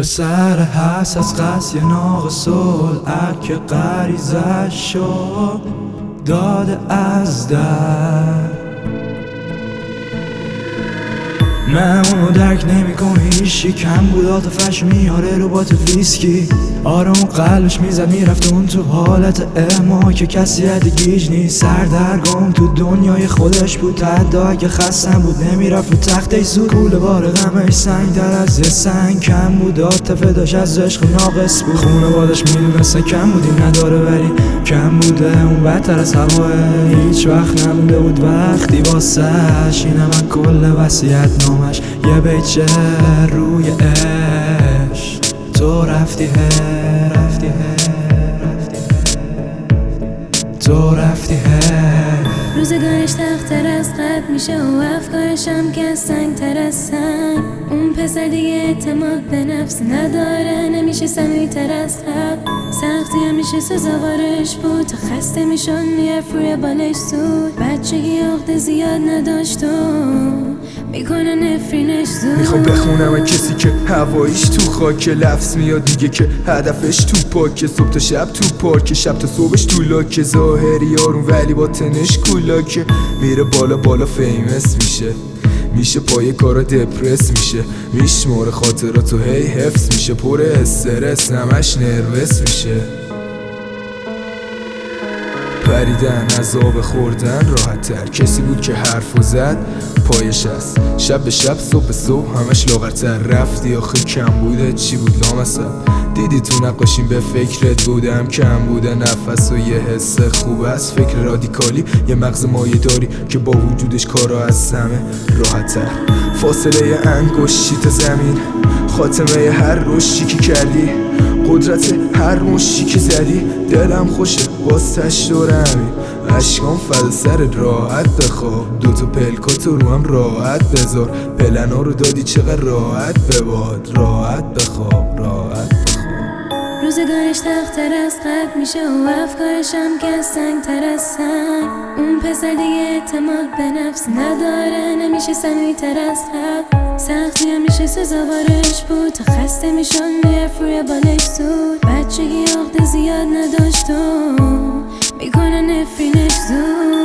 سر هست از قصی ناقص العقل که غریزش شد داده از در. نه اونو درک نمی‌کنه هیچی، کم بود عاطفه‌ش میاره رو بات ویسکی. آره اون قلبش میزد میرفت اون تو حالت اما که کسی گیج نیست. سردرگم تو دنیای خودش بود، حتی اگه خستم بود نمیرفت رو تخته زود. کوله بار غمش سنگ‌تر از یه سنگ کم بود، عاطفه داشت از عشق ناقص بود. خونوادش میدونستن کم بودیم نداره ولی کم بوده اون بدتر از هواه. هیچ وقت نمونده بود وقتی واسش اینم من کل وصیت نامش یه بیچه روی عشق. تو رفتی تو رفتی روزگارش تخت‌تر از قبل میشه و افکارش هم که سنگ‌تر از سنگ. اون پسر دیگه اعتماد به نفس نداره، نمیشه صمیمی‌تر از قبل. سختی همیشه سزاوارش بود، تا خسته میشن میرفت روی بالش زود. بچگی عقده زیاد نداشت و میکنه نفرینش زود. میخوام بخونم کسی که هواییش تو خاک، لفظ میاد دیگه که هدفش تو پاکه. صبح تا شب تو پارک، شب تا صبحش تو لاکه. ظاهری یارون ولی با تنش کولاکه. میره بالا بالا فیمس میشه پای کارا دپرس میشه. میشماره خاطراتو هی حفظ میشه، پر استرس نمش نروس میشه. پریدن از آب خوردن راحت تر، کسی بود که حرفو زد پایش هست. شب به شب صبح به صبح همش لاغرتر. رفتی آخه کم بوده چی بود لامصب. دیدی تو نقاشیم به فکرت بودم کم بوده نفس و یه حس خوب است. فکر رادیکالی یه مغز مایه داری که با وجودش کارا از همه راحت تر. فاصله انگشتی تا زمین، خاتمه هر رشدی که کردی، قدرت هر مشتی که زدی. دلم خوشه باستش دورمی، عشقام فدا سرت راحت بخواب. دوتا پلکاتو رو هم راحت بذار، پلنا رو دادی چقدر راحت بباد. راحت بخواب راحت بخواب. روزگارش تخت‌تر از قبل میشه و افکارش هم که سنگ‌تر از سنگ. اون پسر دیگه اعتماد به نفس نداره، نمیشه صمیمی‌تر از قبل. سختی همیشه سزاوارش بود، تا خسته میشن میرفت روی بالش زود. بچگی عقده زیاد نداشت و میکنه نفرینش زود.